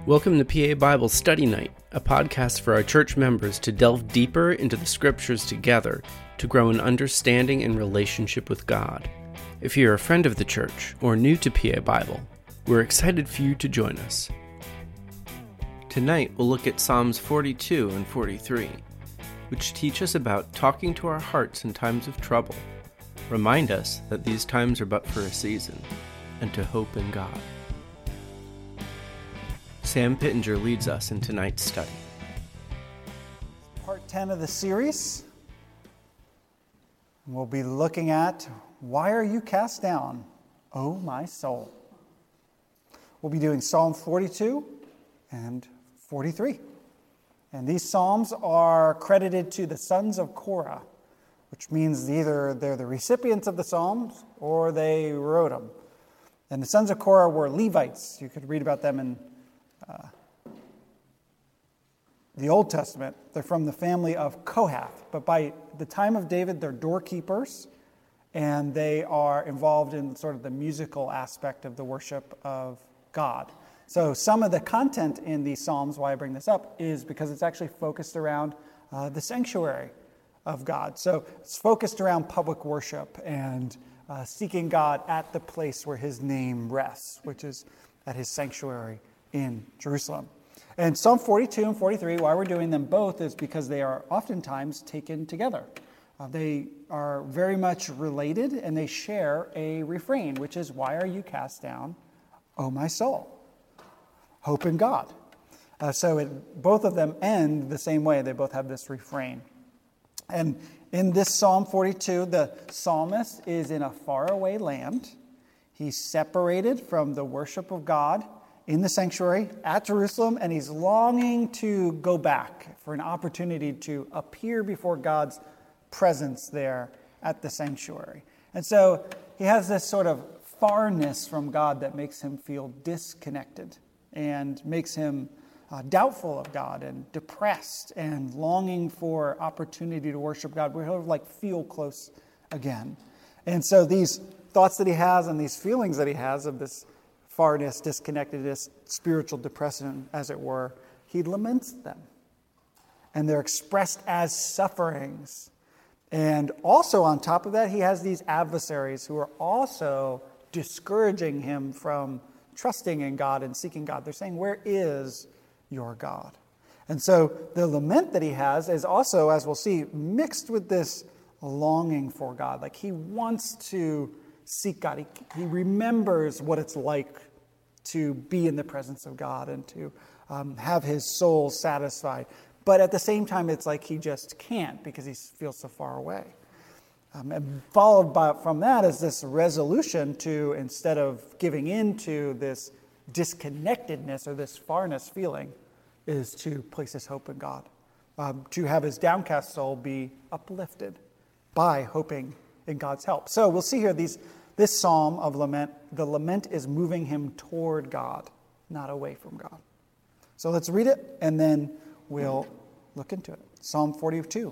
Welcome to PA Bible Study Night, a podcast for our church members to delve deeper into the scriptures together to grow in understanding and relationship with God. If you're a friend of the church or new to PA Bible, we're excited for you to join us. Tonight we'll look at Psalms 42 and 43, which teach us about talking to our hearts in times of trouble, remind us that these times are but for a season, and to hope in God. Sam Pittenger leads us in tonight's study. Part 10 of the series. We'll be looking at, why are you cast down, O my soul? We'll be doing Psalm 42 and 43. And these psalms are credited to the sons of Korah, which means either they're the recipients of the psalms or they wrote them. And the sons of Korah were Levites. You could read about them in the Old Testament. They're from the family of Kohath, but by the time of David, they're doorkeepers, and they are involved in sort of the musical aspect of the worship of God. So some of the content in these Psalms, why I bring this up, is because it's actually focused around the sanctuary of God. So it's focused around public worship and seeking God at the place where his name rests, which is at his sanctuary in Jerusalem. And Psalm 42 and 43, why we're doing them both is because they are oftentimes taken together. They are very much related, and they share a refrain, which is, why are you cast down, O my soul? Hope in God. Both of them end the same way. They both have this refrain. And in this Psalm 42, the psalmist is in a faraway land. He's separated from the worship of God in the sanctuary at Jerusalem, and he's longing to go back for an opportunity to appear before God's presence there at the sanctuary. And so he has this sort of farness from God that makes him feel disconnected and makes him doubtful of God and depressed and longing for opportunity to worship God, where he'll feel close again. And so these thoughts that he has and these feelings that he has of this farness, disconnectedness, spiritual depression, as it were, he laments them. And they're expressed as sufferings. And also on top of that, he has these adversaries who are also discouraging him from trusting in God and seeking God. They're saying, where is your God? And so the lament that he has is also, as we'll see, mixed with this longing for God. Like he wants to seek God. He remembers what it's like to be in the presence of God and to have his soul satisfied. But at the same time, it's like he just can't because he feels so far away. And followed from that is this resolution to, instead of giving in to this disconnectedness or this farness feeling, is to place his hope in God. To have his downcast soul be uplifted by hoping in God's help. So we'll see here this psalm of lament, the lament is moving him toward God, not away from God. So let's read it, and then we'll look into it. Psalm 42.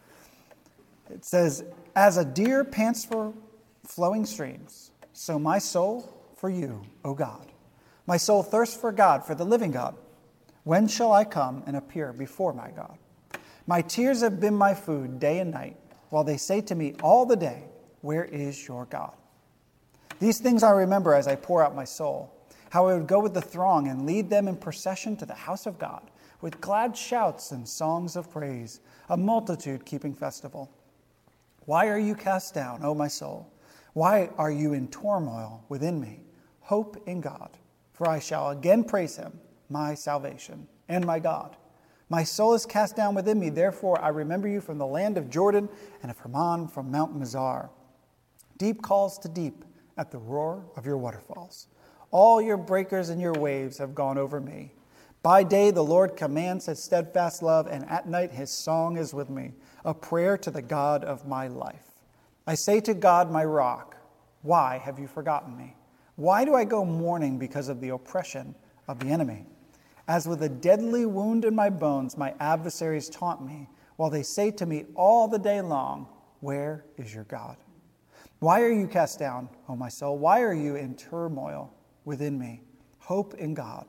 It says, as a deer pants for flowing streams, so my soul for you, O God. My soul thirsts for God, for the living God. When shall I come and appear before my God? My tears have been my food day and night, while they say to me all the day, where is your God? These things I remember as I pour out my soul, how I would go with the throng and lead them in procession to the house of God, with glad shouts and songs of praise, a multitude keeping festival. Why are you cast down, O my soul? Why are you in turmoil within me? Hope in God, for I shall again praise him, my salvation and my God. My soul is cast down within me, therefore I remember you from the land of Jordan and of Hermon from Mount Mizar. Deep calls to deep at the roar of your waterfalls. All your breakers and your waves have gone over me. By day the Lord commands his steadfast love, and at night his song is with me, a prayer to the God of my life. I say to God, my rock, why have you forgotten me? Why do I go mourning because of the oppression of the enemy? As with a deadly wound in my bones, my adversaries taunt me, while they say to me all the day long, where is your God? Why are you cast down, O my soul? Why are you in turmoil within me? Hope in God,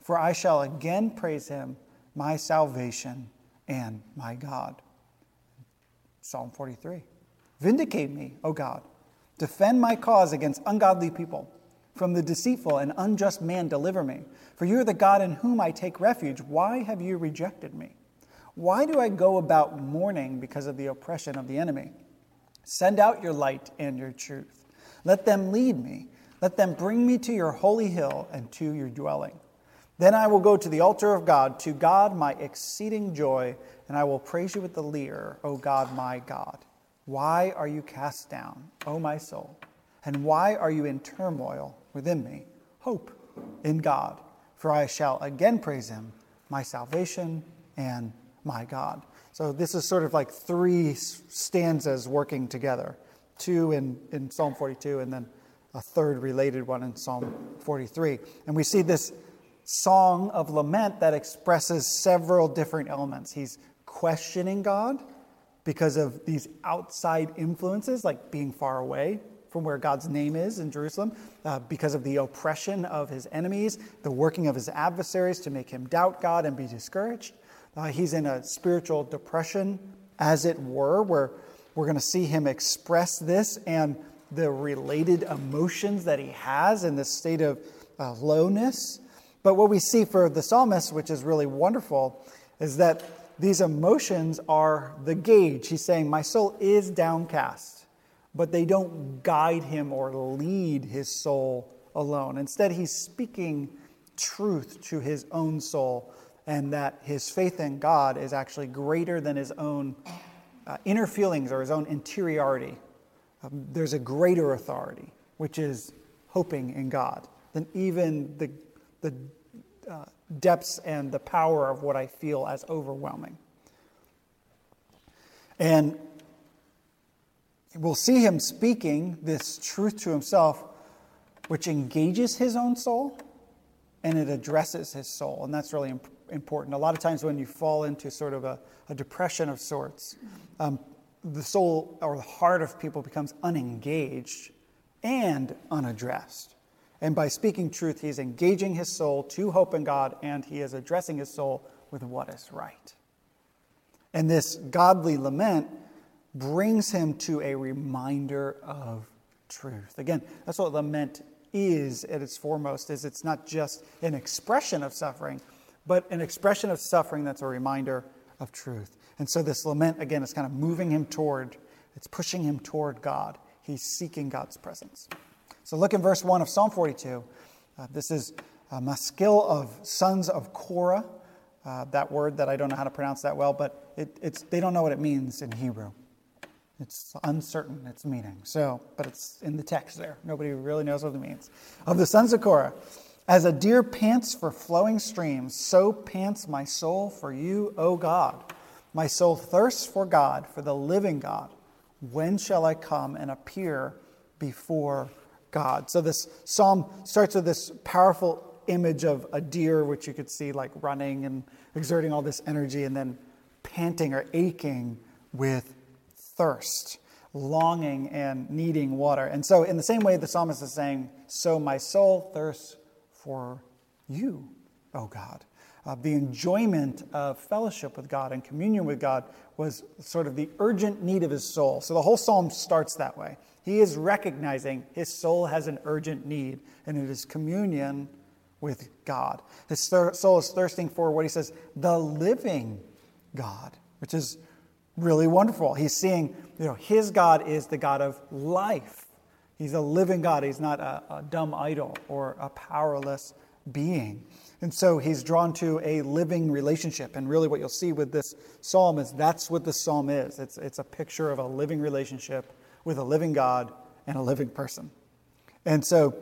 for I shall again praise him, my salvation and my God. Psalm 43. Vindicate me, O God. Defend my cause against ungodly people. From the deceitful and unjust man deliver me. For you are the God in whom I take refuge. Why have you rejected me? Why do I go about mourning because of the oppression of the enemy? Send out your light and your truth. Let them lead me. Let them bring me to your holy hill and to your dwelling. Then I will go to the altar of God, to God my exceeding joy, and I will praise you with the lyre, O God my God. Why are you cast down, O my soul? And why are you in turmoil within me? Hope in God, for I shall again praise him, my salvation and my God. So this is sort of like three stanzas working together. Two in Psalm 42 and then a third related one in Psalm 43. And we see this song of lament that expresses several different elements. He's questioning God because of these outside influences, like being far away from where God's name is in Jerusalem, because of the oppression of his enemies, the working of his adversaries to make him doubt God and be discouraged. He's in a spiritual depression, as it were, where we're going to see him express this and the related emotions that he has in this state of lowness. But what we see for the psalmist, which is really wonderful, is that these emotions are the gauge. He's saying, my soul is downcast, but they don't guide him or lead his soul alone. Instead, he's speaking truth to his own soul, and that his faith in God is actually greater than his own inner feelings or his own interiority. There's a greater authority, which is hoping in God, than even the depths and the power of what I feel as overwhelming. And we'll see him speaking this truth to himself, which engages his own soul, and it addresses his soul. And that's really important. A lot of times when you fall into sort of a depression of sorts, the soul or the heart of people becomes unengaged and unaddressed. And by speaking truth, he's engaging his soul to hope in God, and he is addressing his soul with what is right. And this godly lament brings him to a reminder of truth. Again, that's what lament is at its foremost, is it's not just an expression of suffering, but an expression of suffering that's a reminder of truth. And so this lament, again, is kind of moving him toward, it's pushing him toward God. He's seeking God's presence. So look in verse 1 of Psalm 42. This is a maskil of sons of Korah. That word that I don't know how to pronounce that well, but they don't know what it means in Hebrew. It's uncertain, its meaning. But it's in the text there. Nobody really knows what it means. Of the sons of Korah, as a deer pants for flowing streams, so pants my soul for you, O God. My soul thirsts for God, for the living God. When shall I come and appear before God? So this psalm starts with this powerful image of a deer, which you could see like running and exerting all this energy, and then panting or aching with thirst, longing and needing water. And so in the same way, the psalmist is saying, so my soul thirsts for you, O God. The enjoyment of fellowship with God and communion with God was sort of the urgent need of his soul. So the whole psalm starts that way. He is recognizing his soul has an urgent need, and it is communion with God. His soul is thirsting for what he says, the living God, which is really wonderful. He's seeing, his God is the God of life. He's a living God. He's not a dumb idol or a powerless being. And so he's drawn to a living relationship. And really what you'll see with this psalm is that's what the psalm is. It's a picture of a living relationship with a living God and a living person. And so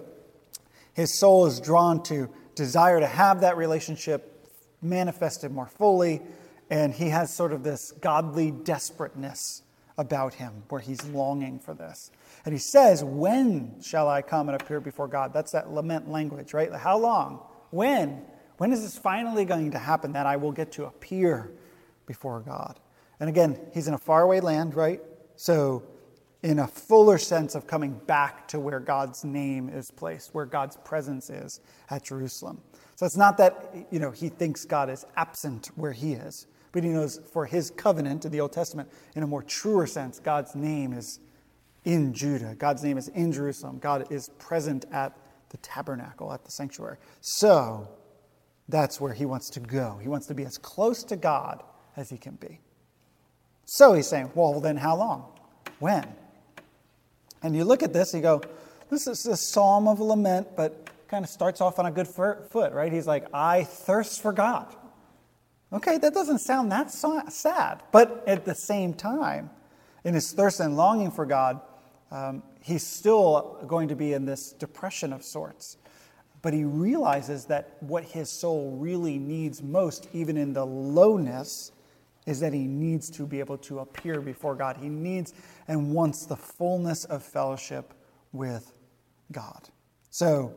his soul is drawn to desire to have that relationship manifested more fully. And he has sort of this godly desperateness about him where he's longing for this. And he says, when shall I come and appear before God? That's that lament language, right? How long? When? When is this finally going to happen that I will get to appear before God? And again, he's in a faraway land, right? So in a fuller sense of coming back to where God's name is placed, where God's presence is at Jerusalem. So it's not that, he thinks God is absent where he is, but he knows for his covenant in the Old Testament, in a more truer sense, God's name is in Judah. God's name is in Jerusalem. God is present at the tabernacle, at the sanctuary. So that's where he wants to go. He wants to be as close to God as he can be. So he's saying, well, then how long? When? And you look at this, you go, this is a psalm of lament, but kind of starts off on a good foot, right? He's like, I thirst for God. Okay, that doesn't sound that sad. But at the same time, in his thirst and longing for God, he's still going to be in this depression of sorts. But he realizes that what his soul really needs most, even in the lowness, is that he needs to be able to appear before God. He needs and wants the fullness of fellowship with God. So,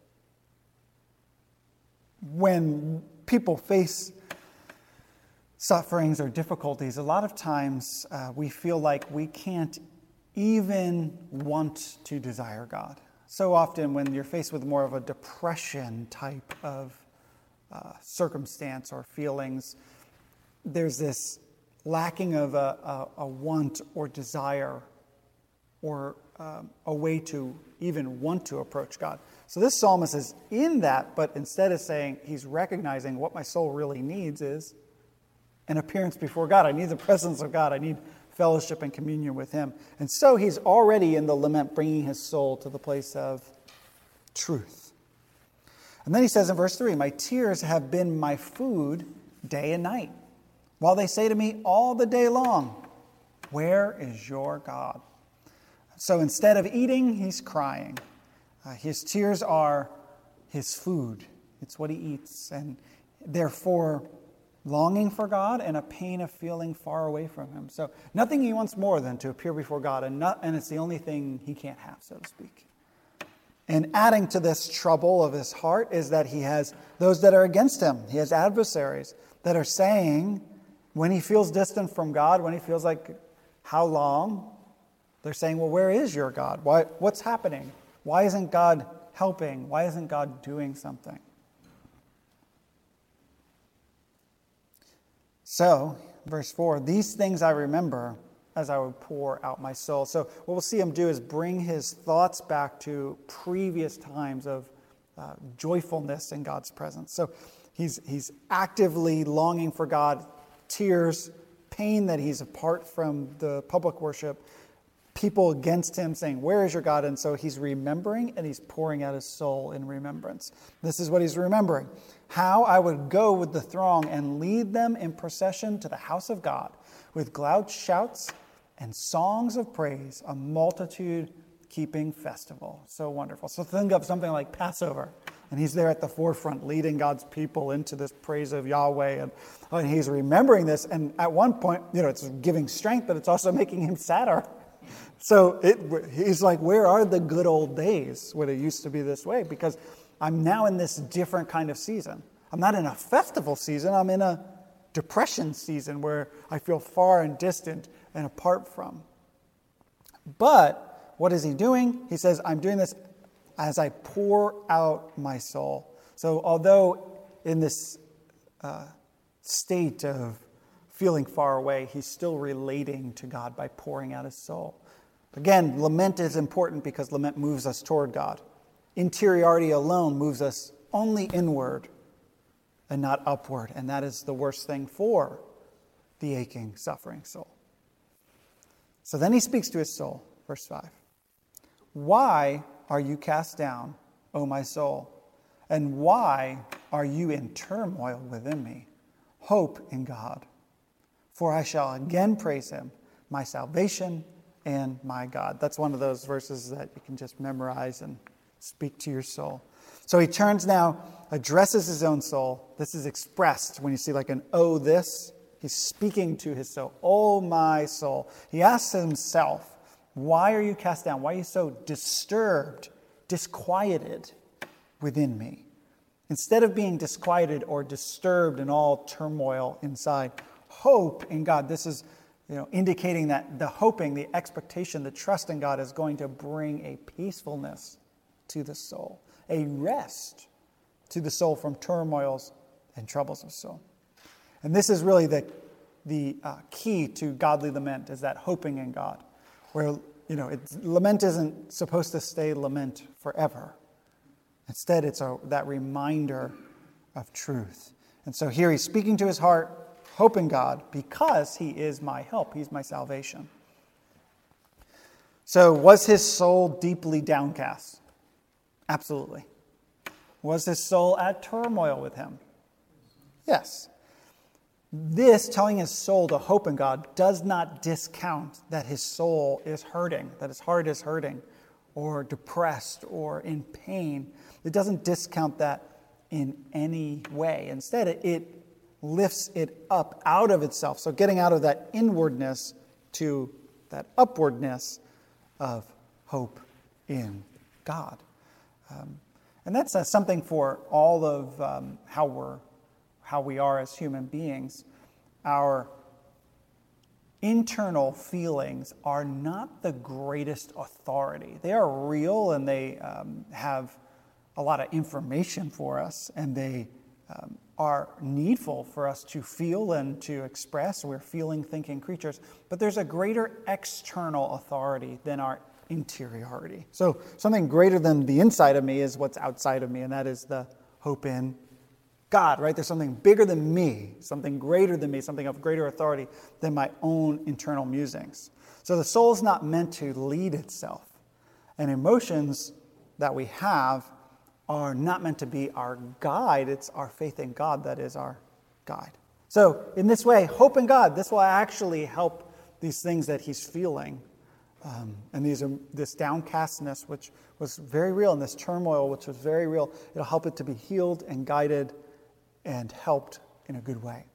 when people face sufferings or difficulties, a lot of times we feel like we can't even want to desire God. So often when you're faced with more of a depression type of circumstance or feelings, there's this lacking of a want or desire or a way to even want to approach God. So this psalmist is in that, but instead of saying he's recognizing what my soul really needs is an appearance before God. I need the presence of God. I need fellowship and communion with him. And so he's already in the lament, bringing his soul to the place of truth. And then he says in verse 3, my tears have been my food day and night, while they say to me all the day long, where is your God? So instead of eating, he's crying. His tears are his food. It's what he eats. And therefore, longing for God and a pain of feeling far away from him. So nothing he wants more than to appear before God, and it's the only thing he can't have, so to speak. And adding to this trouble of his heart is that he has those that are against him. He has adversaries that are saying, when he feels distant from God, when he feels like, how long? They're saying, well, where is your God? What's happening? Why isn't God helping? Why isn't God doing something? So, verse 4, these things I remember as I would pour out my soul. So what we'll see him do is bring his thoughts back to previous times of joyfulness in God's presence. So he's actively longing for God, tears, pain that he's apart from the public worship, people against him saying, where is your God? And so he's remembering and he's pouring out his soul in remembrance. This is what he's remembering. How I would go with the throng and lead them in procession to the house of God with loud shouts and songs of praise, a multitude keeping festival. So wonderful. So think of something like Passover. And he's there at the forefront leading God's people into this praise of Yahweh. And he's remembering this. And at one point, it's giving strength, but it's also making him sadder. So he's like, where are the good old days when it used to be this way? Because I'm now in this different kind of season. I'm not in a festival season. I'm in a depression season where I feel far and distant and apart from. But what is he doing? He says, I'm doing this as I pour out my soul. So although in this state of feeling far away, he's still relating to God by pouring out his soul. Again, lament is important because lament moves us toward God. Interiority alone moves us only inward and not upward. And that is the worst thing for the aching, suffering soul. So then he speaks to his soul, verse 5. Why are you cast down, O my soul? And why are you in turmoil within me? Hope in God, for I shall again praise him, my salvation and my God. That's one of those verses that you can just memorize and speak to your soul. So he turns now, addresses his own soul. This is expressed when you see like an "oh this." He's speaking to his soul. Oh my soul. He asks himself, why are you cast down? Why are you so disturbed, disquieted within me? Instead of being disquieted or disturbed in all turmoil inside, hope in God. This is indicating that the hoping, the expectation, the trust in God is going to bring a peacefulness to the soul, a rest to the soul from turmoils and troubles of soul. And this is really the key to godly lament, is that hoping in God, where lament isn't supposed to stay lament forever. Instead, it's that reminder of truth. And so here he's speaking to his heart, hope in God, because he is my help. He's my salvation. So was his soul deeply downcast? Absolutely. Was his soul at turmoil with him? Yes. This, telling his soul to hope in God, does not discount that his soul is hurting, that his heart is hurting, or depressed, or in pain. It doesn't discount that in any way. Instead, it lifts it up out of itself. So getting out of that inwardness to that upwardness of hope in God. And that's something for all of how we are as human beings. Our internal feelings are not the greatest authority. They are real, and they have a lot of information for us, and they are needful for us to feel and to express. We're feeling, thinking creatures. But there's a greater external authority than our interiority. So something greater than the inside of me is what's outside of me, and that is the hope in God, right? There's something bigger than me, something greater than me, something of greater authority than my own internal musings. So the soul is not meant to lead itself. And emotions that we have are not meant to be our guide. It's our faith in God that is our guide. So in this way, hope in God, this will actually help these things that he's feeling. And this downcastness, which was very real, and this turmoil, which was very real, it'll help it to be healed and guided and helped in a good way.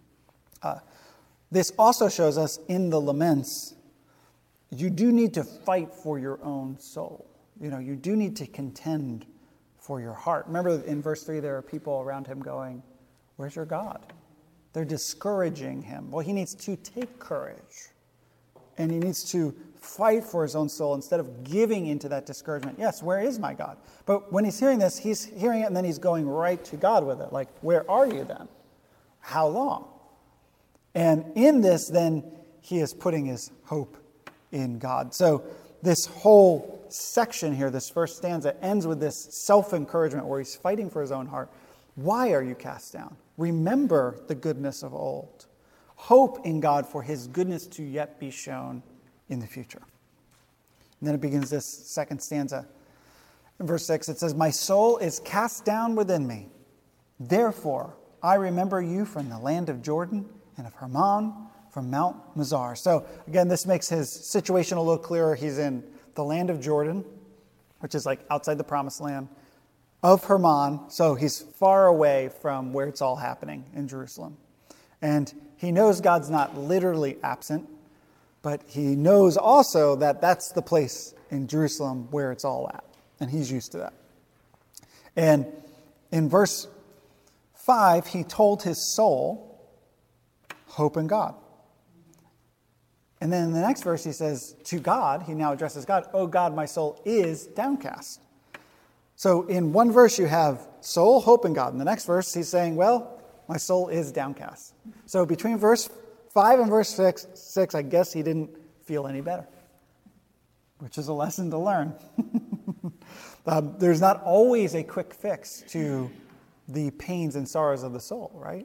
This also shows us in the laments, you do need to fight for your own soul. You do need to contend for your heart. Remember in verse 3, there are people around him going, "Where's your God?" They're discouraging him. Well, he needs to take courage. And he needs to fight for his own soul instead of giving into that discouragement. Yes, where is my God? But when he's hearing this, he's hearing it and then he's going right to God with it. Like, where are you then? How long? And in this, then, he is putting his hope in God. So this whole section here, this first stanza, ends with this self-encouragement where he's fighting for his own heart. Why are you cast down? Remember the goodness of old. Hope in God for his goodness to yet be shown in the future. And then it begins this second stanza. In verse 6, it says, "My soul is cast down within me. Therefore, I remember you from the land of Jordan and of Hermon, from Mount Mizar." So again, this makes his situation a little clearer. He's in the land of Jordan, which is like outside the promised land, of Hermon. So he's far away from where it's all happening in Jerusalem. And he knows God's not literally absent, but he knows also that that's the place in Jerusalem where it's all at. And he's used to that. And in verse 5, he told his soul, hope in God. And then in the next verse, he says, to God, he now addresses God, "Oh God, my soul is downcast." So in one verse, you have soul, hope in God. In the next verse, he's saying, well, my soul is downcast. So between verse 5 and verse 6, I guess he didn't feel any better, which is a lesson to learn. There's not always a quick fix to the pains and sorrows of the soul, right?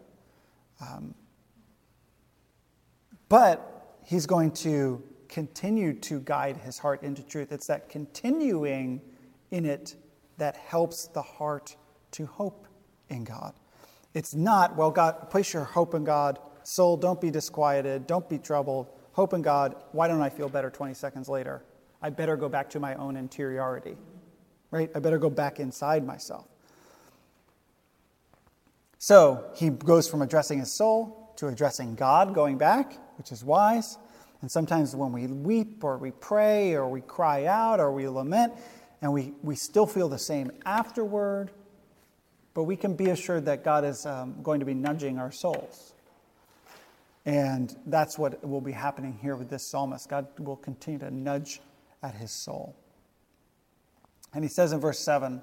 But he's going to continue to guide his heart into truth. It's that continuing in it that helps the heart to hope in God. It's not, well, God, place your hope in God. Soul, don't be disquieted. Don't be troubled. Hope in God. Why don't I feel better 20 seconds later? I better go back to my own interiority, right? I better go back inside myself. So he goes from addressing his soul to addressing God, going back, which is wise. And sometimes when we weep or we pray or we cry out or we lament, and we still feel the same afterward, but we can be assured that God is going to be nudging our souls. And that's what will be happening here with this psalmist. God will continue to nudge at his soul. And he says in verse 7,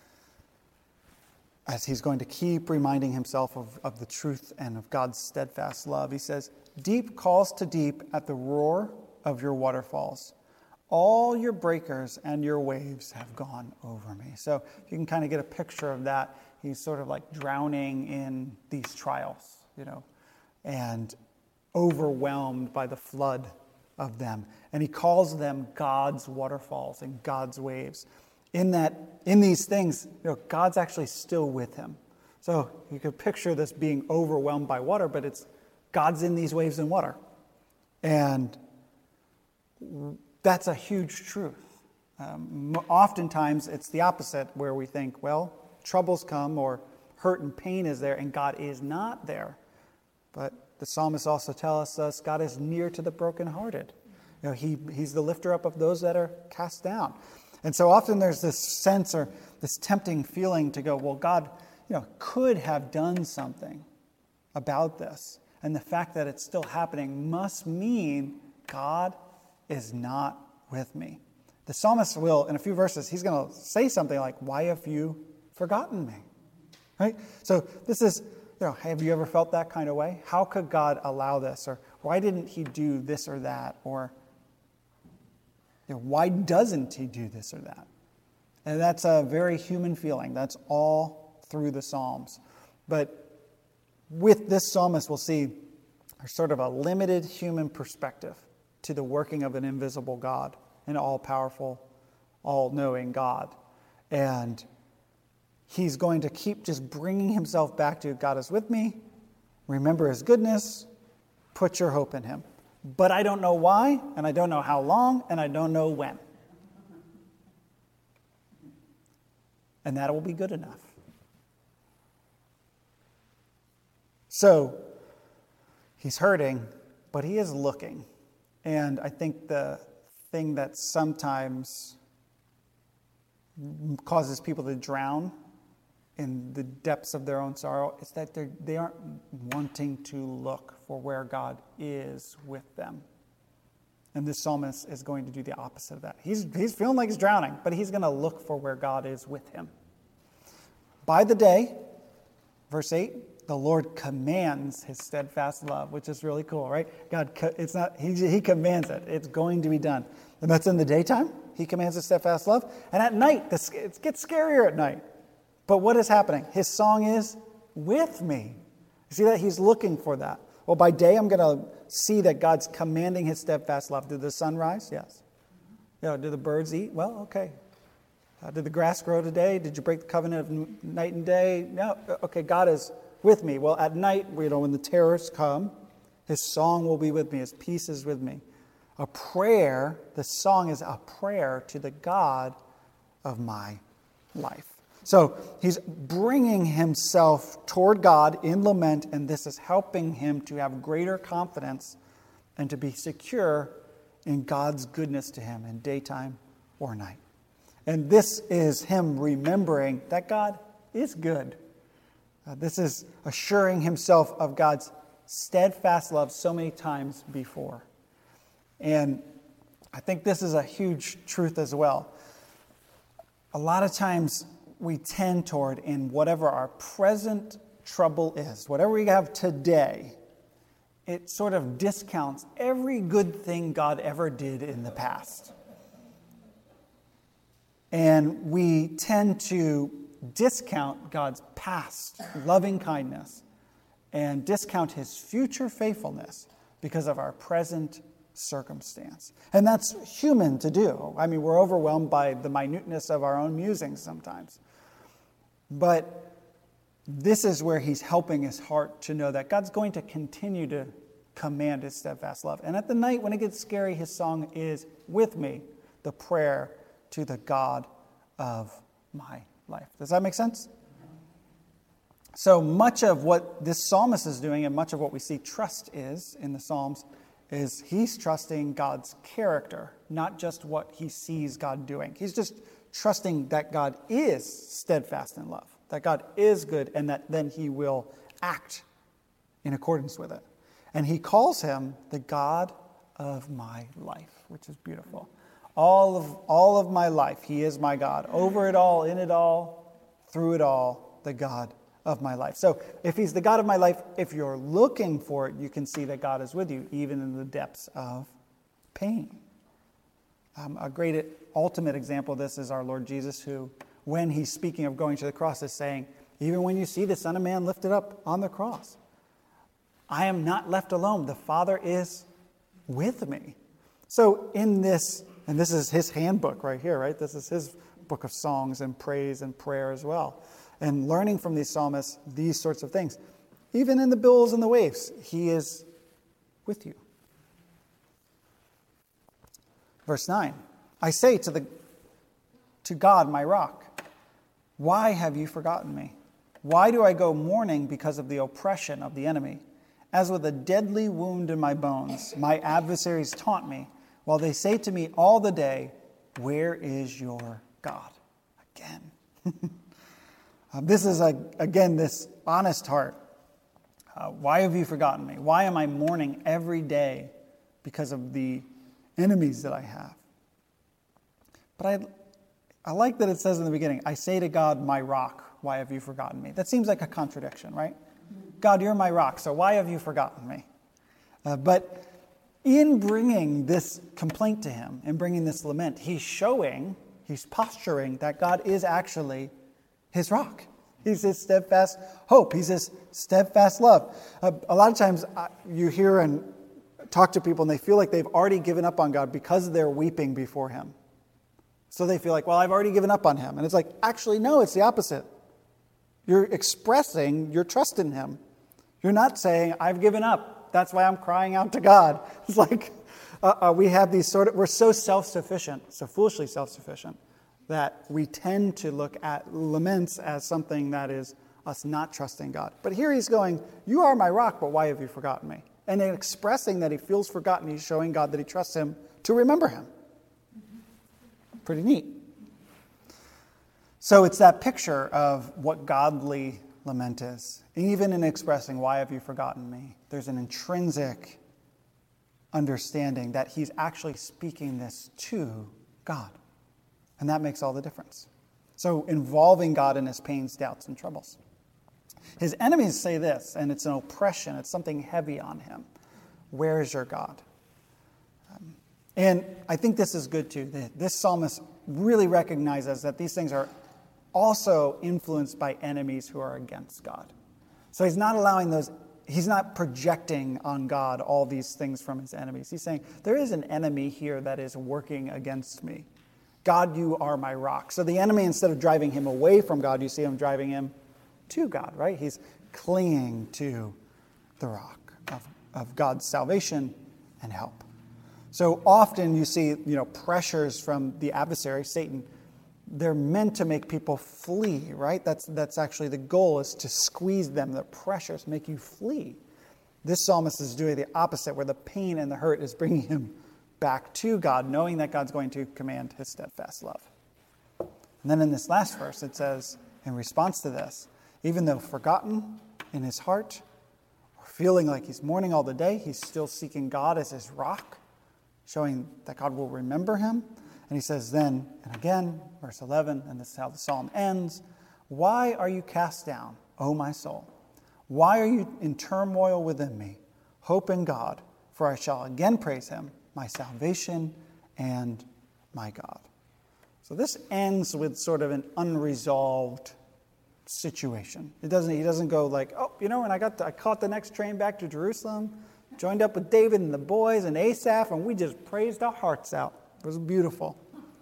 as he's going to keep reminding himself of the truth and of God's steadfast love, he says, "Deep calls to deep at the roar of your waterfalls. All your breakers and your waves have gone over me." So you can kind of get a picture of that. He's sort of like drowning in these trials, and overwhelmed by the flood of them. And he calls them God's waterfalls and God's waves. In these things, God's actually still with him. So you could picture this being overwhelmed by water, but it's God's in these waves and water. And that's a huge truth. Oftentimes it's the opposite, where we think, well, troubles come or hurt and pain is there, and God is not there. But the psalmist also tells us God is near to the brokenhearted. He's the lifter up of those that are cast down. And so often there's this sense or this tempting feeling to go, well, God, could have done something about this. And the fact that it's still happening must mean God is not with me. The psalmist will, in a few verses, he's going to say something like, "Why have you forgotten me?" Right? So this is, have you ever felt that kind of way? How could God allow this? Or why didn't he do this or that? Or why doesn't he do this or that? And that's a very human feeling. That's all through the Psalms. But with this psalmist, we'll see there's sort of a limited human perspective to the working of an invisible God, an all-powerful, all-knowing God. And he's going to keep just bringing himself back to God is with me, remember his goodness, put your hope in him. But I don't know why, and I don't know how long, and I don't know when. And that will be good enough. So, he's hurting, but he is looking. And I think the thing that sometimes causes people to drown in the depths of their own sorrow is that they aren't wanting to look for where God is with them. And this psalmist is going to do the opposite of that. He's feeling like he's drowning, but he's going to look for where God is with him. By the day, verse 8, the Lord commands his steadfast love, which is really cool, right? He commands it. It's going to be done. And that's in the daytime. He commands his steadfast love. And at night, it gets scarier at night. But what is happening? His song is with me. You see that? He's looking for that. Well, by day, I'm going to see that God's commanding his steadfast love. Did the sun rise? Yes. Did the birds eat? Well, okay. Did the grass grow today? Did you break the covenant of night and day? No. Okay, God is with me. Well, at night, when the terrors come, his song will be with me. His peace is with me. A prayer, the song is a prayer to the God of my life. So he's bringing himself toward God in lament, and this is helping him to have greater confidence and to be secure in God's goodness to him in daytime or night. And this is him remembering that God is good. This is assuring himself of God's steadfast love so many times before. And I think this is a huge truth as well. A lot of times we tend toward, in whatever our present trouble is, whatever we have today, it sort of discounts every good thing God ever did in the past. And we tend to discount God's past loving kindness and discount his future faithfulness because of our present circumstance. And that's human to do. I mean, we're overwhelmed by the minuteness of our own musings sometimes. But this is where he's helping his heart to know that God's going to continue to command his steadfast love. And at the night when it gets scary, his song is with me, the prayer to the God of my life. Does that make sense? So much of what this psalmist is doing and much of what we see trust is in the Psalms is he's trusting God's character, not just what he sees God doing. He's just trusting that God is steadfast in love, that God is good, and that then he will act in accordance with it. And he calls him the God of my life, which is beautiful. All of my life, he is my God. Over it all, in it all, through it all, the God of my life. So if he's the God of my life, if you're looking for it, you can see that God is with you, even in the depths of pain. A great ultimate example of this is our Lord Jesus, who, when he's speaking of going to the cross, is saying, even when you see the Son of Man lifted up on the cross, I am not left alone. The Father is with me. So in this, and this is his handbook right here, right? This is his book of songs and praise and prayer as well. And learning from these psalmists, these sorts of things. Even in the billows and the waves, he is with you. Verse 9, I say to God, my rock, why have you forgotten me? Why do I go mourning because of the oppression of the enemy? As with a deadly wound in my bones, my adversaries taunt me, while they say to me all the day, where is your God? Again. This is, again, this honest heart. Why have you forgotten me? Why am I mourning every day because of the enemies that I have? But I like that it says in the beginning, I say to God, my rock, why have you forgotten me? That seems like a contradiction, right? God, you're my rock, so why have you forgotten me? But in bringing this complaint to him, in bringing this lament, he's posturing that God is actually his rock. He's his steadfast hope. He's his steadfast love. A lot of times you hear and talk to people and they feel like they've already given up on God because they're weeping before him. So they feel like, well, I've already given up on him. And it's like, actually, no, it's the opposite. You're expressing your trust in him. You're not saying, I've given up. That's why I'm crying out to God. It's like we have these we're so self-sufficient, so foolishly self-sufficient, that we tend to look at laments as something that is us not trusting God. But here he's going, you are my rock, but why have you forgotten me? And in expressing that he feels forgotten, he's showing God that he trusts him to remember him. Pretty neat. So it's that picture of what godly lament is. Even in expressing, why have you forgotten me? There's an intrinsic understanding that he's actually speaking this to God. And that makes all the difference. So involving God in his pains, doubts, and troubles. His enemies say this, and it's an oppression. It's something heavy on him. Where is your God? And I think this is good too. This psalmist really recognizes that these things are also influenced by enemies who are against God. So he's not allowing he's not projecting on God all these things from his enemies. He's saying, there is an enemy here that is working against me. God, you are my rock. So the enemy, instead of driving him away from God, you see him driving him to God, right? He's clinging to the rock of God's salvation and help. So often you see, pressures from the adversary, Satan. They're meant to make people flee, right? That's actually the goal, is to squeeze them. The pressures make you flee. This psalmist is doing the opposite, where the pain and the hurt is bringing him back to God, knowing that God's going to command his steadfast love. And then in this last verse, it says, in response to this, even though forgotten in his heart, or feeling like he's mourning all the day, he's still seeking God as his rock, showing that God will remember him. And he says then, and again, verse 11, and this is how the psalm ends, why are you cast down, O my soul? Why are you in turmoil within me? Hope in God, for I shall again praise him, my salvation and my God. So this ends with sort of an unresolved situation. He doesn't go like, and I caught the next train back to Jerusalem, joined up with David and the boys and Asaph, and we just praised our hearts out. It was beautiful.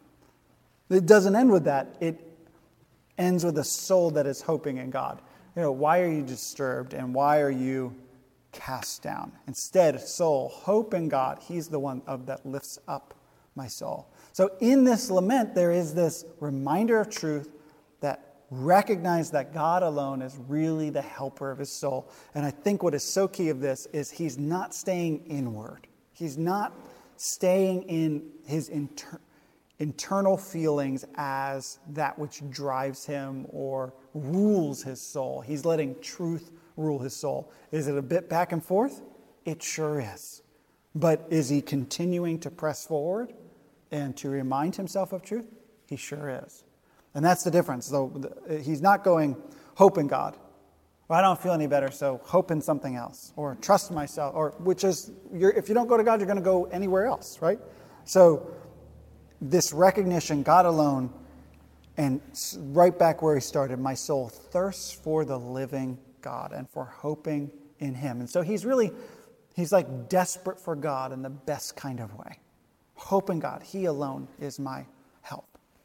It doesn't end with that. It ends with a soul that is hoping in God. Why are you disturbed and why are you cast down? Instead, soul, hope in God. He's the one that lifts up my soul. So in this lament, there is this reminder of truth that recognizes that God alone is really the helper of his soul. And I think what is so key of this is he's not staying inward. He's not staying in his internal feelings as that which drives him or rules his soul. He's letting truth rule his soul. Is it a bit back and forth? It sure is. But is he continuing to press forward and to remind himself of truth? He sure is. And that's the difference, though. He's not going, hope in God. Well, I don't feel any better, so hope in something else. Or trust myself. Or which is, if you don't go to God, you're going to go anywhere else, right? So this recognition, God alone, and right back where he started, my soul thirsts for the living God and for hoping in him. And so he's like desperate for God in the best kind of way. Hope in God. He alone is my help.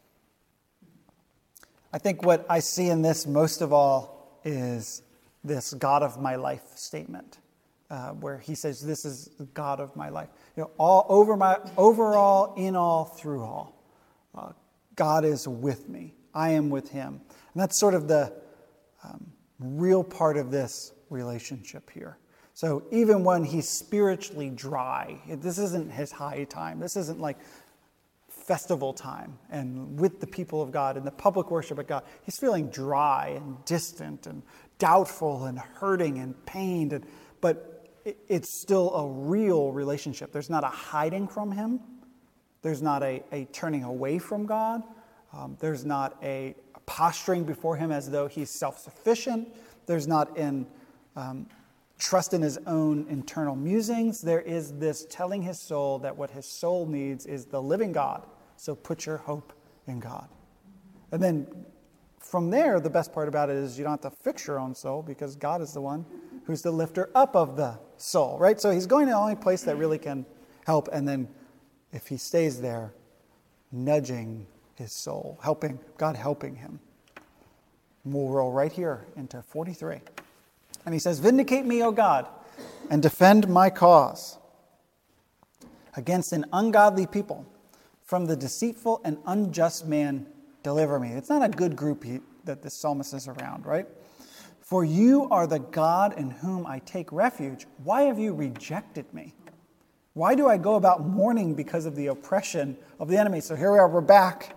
I think what I see in this most of all is this God of my life statement, where he says, this is the God of my life. Overall, in all, through all. God is with me. I am with him. And that's sort of the real part of this relationship here. So even when he's spiritually dry, this isn't his high time. This isn't like festival time and with the people of God and the public worship of God. He's feeling dry and distant and doubtful and hurting and pained. But it's still a real relationship. There's not a hiding from him. There's not a turning away from God. There's not a posturing before him as though he's self-sufficient. There's not an trust in his own internal musings. There is this telling his soul that what his soul needs is the living God. So put your hope in God. And then from there, the best part about it is you don't have to fix your own soul because God is the one who's the lifter up of the soul, right? So he's going to the only place that really can help. And then if he stays there, nudging his soul, God helping him. And we'll roll right here into 43. And he says, vindicate me, O God, and defend my cause against an ungodly people. From the deceitful and unjust man, deliver me. It's not a good group that this psalmist is around, right? For you are the God in whom I take refuge. Why have you rejected me? Why do I go about mourning because of the oppression of the enemy? So here we are, we're back.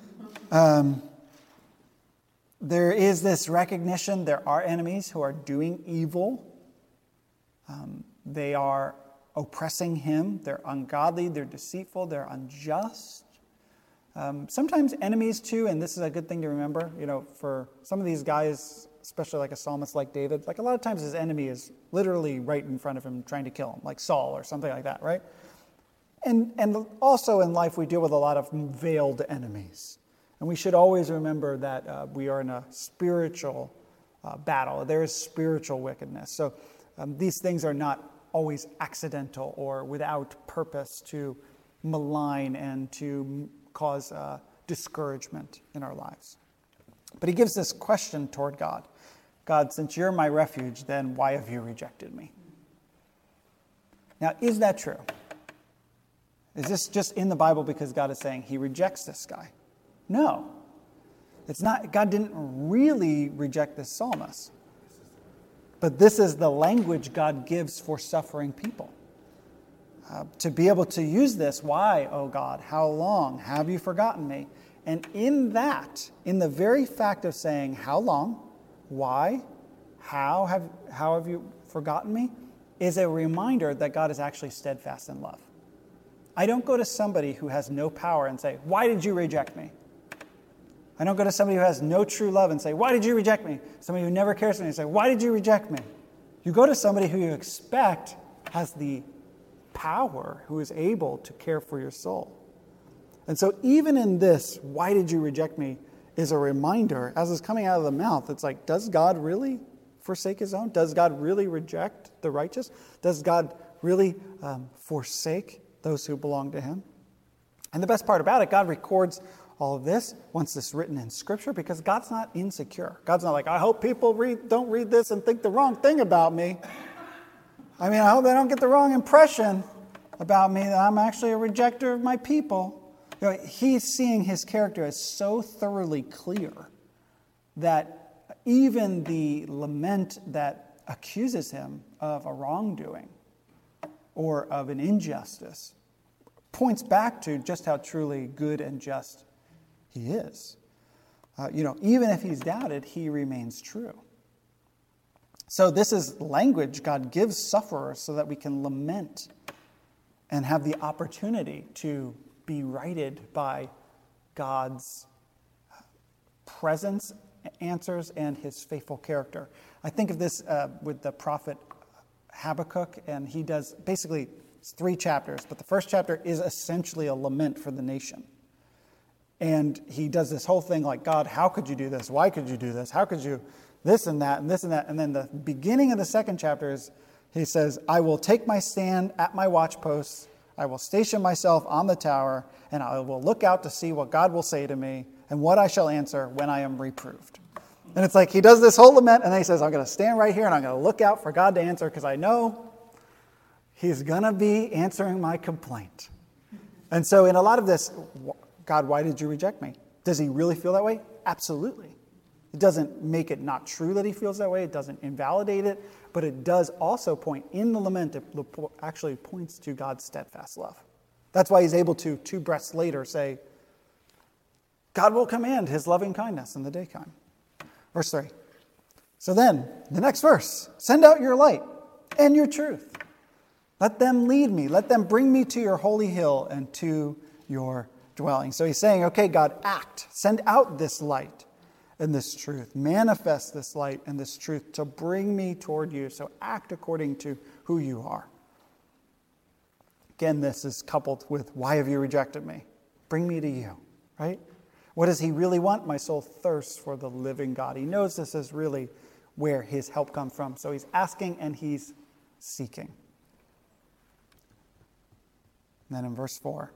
There is this recognition there are enemies who are doing evil. They are oppressing him. They're ungodly. They're deceitful. They're unjust. Sometimes enemies too, and this is a good thing to remember, for some of these guys, especially like a psalmist like David, like a lot of times his enemy is literally right in front of him trying to kill him, like Saul or something like that, right? And also in life we deal with a lot of veiled enemies. And we should always remember that we are in a spiritual battle. There is spiritual wickedness. So these things are not always accidental or without purpose to malign and to cause discouragement in our lives. But he gives this question toward God. God, since you're my refuge, then why have you rejected me? Now, is that true? Is this just in the Bible because God is saying he rejects this guy? No. It's not. God didn't really reject this psalmist. But this is the language God gives for suffering people. To be able to use this, why, oh God, how long have you forgotten me? And in that, in the very fact of saying how long, why, how have you forgotten me, is a reminder that God is actually steadfast in love. I don't go to somebody who has no power and say, why did you reject me? I don't go to somebody who has no true love and say, why did you reject me? Somebody who never cares for me and say, why did you reject me? You go to somebody who you expect has the power, who is able to care for your soul. And so even in this, why did you reject me, is a reminder, as is coming out of the mouth, it's like, does God really forsake his own? Does God really reject the righteous? Does God really forsake those who belong to him? And the best part about it, God records all of this, wants this written in Scripture, because God's not insecure. God's not like, I hope people don't read this and think the wrong thing about me. I mean, I hope they don't get the wrong impression about me, that I'm actually a rejecter of my people. He's seeing his character as so thoroughly clear that even the lament that accuses him of a wrongdoing or of an injustice points back to just how truly good and just he is. Even if he's doubted, he remains true. So this is language God gives sufferers so that we can lament and have the opportunity to be righted by God's presence, answers, and his faithful character. I think of this with the prophet Habakkuk, and he does basically it's 3 chapters, but the first chapter is essentially a lament for the nation. And he does this whole thing like, God, how could you do this? Why could you do this? How could you this and that and this and that? And then the beginning of the second chapter is, he says, I will take my stand at my watchposts. I will station myself on the tower, and I will look out to see what God will say to me and what I shall answer when I am reproved. And it's like he does this whole lament, and then he says, I'm going to stand right here, and I'm going to look out for God to answer, because I know he's going to be answering my complaint. And so in a lot of this, God, why did you reject me? Does he really feel that way? Absolutely. It doesn't make it not true that he feels that way. It doesn't invalidate it. But it does also point, in the lament, it actually points to God's steadfast love. That's why he's able to, 2 breaths later, say, God will command his loving kindness in the daytime. Verse 3. So then, the next verse, send out your light and your truth. Let them lead me. Let them bring me to your holy hill and to your dwelling. So he's saying, okay, God, act. Send out this light and this truth. Manifest this light and this truth to bring me toward you. So act according to who you are. Again, this is coupled with, why have you rejected me? Bring me to you, right? What does he really want? My soul thirsts for the living God. He knows this is really where his help comes from. So he's asking and he's seeking. And then in verse 4,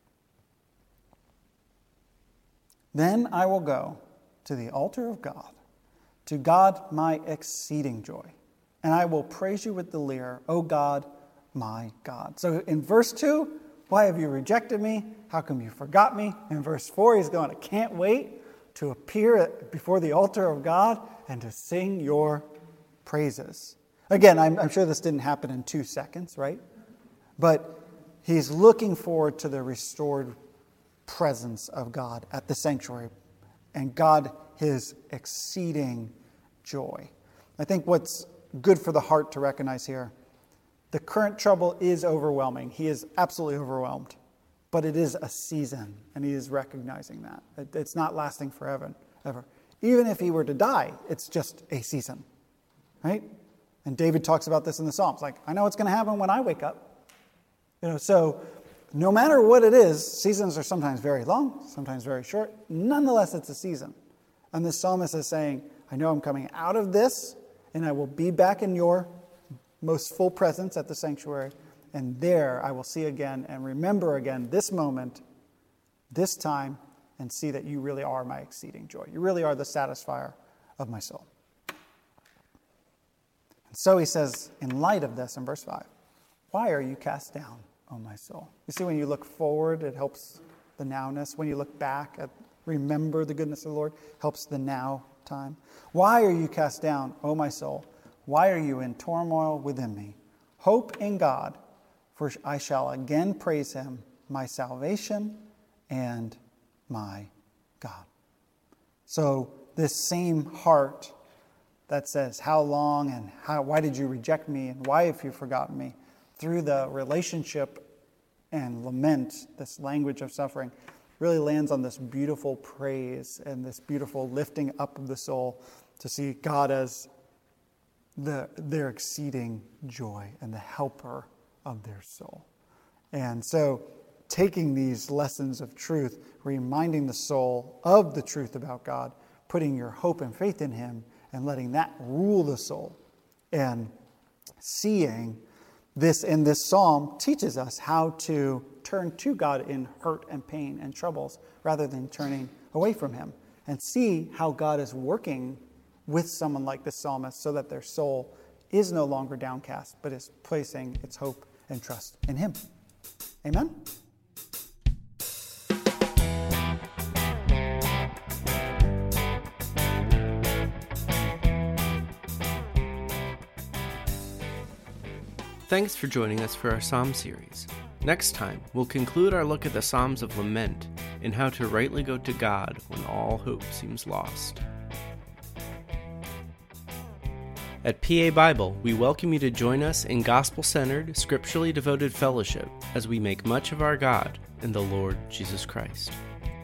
then I will go to the altar of God, to God my exceeding joy, and I will praise you with the lyre, O God, my God. So in verse 2, why have you rejected me? How come you forgot me? In verse 4, he's going, I can't wait to appear before the altar of God and to sing your praises. Again, I'm sure this didn't happen in 2 seconds, right? But he's looking forward to the restored presence of God at the sanctuary, and God, his exceeding joy. I think what's good for the heart to recognize here, the current trouble is overwhelming. He is absolutely overwhelmed, but it is a season, and he is recognizing that. It's not lasting forever, ever. Even if he were to die, it's just a season, right? And David talks about this in the Psalms, like, I know what's going to happen when I wake up. So no matter what it is, seasons are sometimes very long, sometimes very short. Nonetheless, it's a season. And the psalmist is saying, I know I'm coming out of this, and I will be back in your most full presence at the sanctuary. And there I will see again and remember again this moment, this time, and see that you really are my exceeding joy. You really are the satisfier of my soul. And so he says, in light of this, in verse 5, why are you cast down, O my soul? You see, when you look forward, it helps the nowness. When you look back, remember the goodness of the Lord, helps the now time. Why are you cast down, O my soul? Why are you in turmoil within me? Hope in God, for I shall again praise him, my salvation and my God. So this same heart that says, how long and why did you reject me and why have you forgotten me? Through the relationship and lament, this language of suffering, really lands on this beautiful praise and this beautiful lifting up of the soul to see God as their exceeding joy and the helper of their soul. And so taking these lessons of truth, reminding the soul of the truth about God, putting your hope and faith in him and letting that rule the soul, and seeing this in this psalm teaches us how to turn to God in hurt and pain and troubles rather than turning away from him, and see how God is working with someone like the psalmist so that their soul is no longer downcast but is placing its hope and trust in him. Amen? Thanks for joining us for our Psalm series. Next time, we'll conclude our look at the Psalms of Lament and how to rightly go to God when all hope seems lost. At PA Bible, we welcome you to join us in gospel-centered, scripturally devoted fellowship as we make much of our God and the Lord Jesus Christ.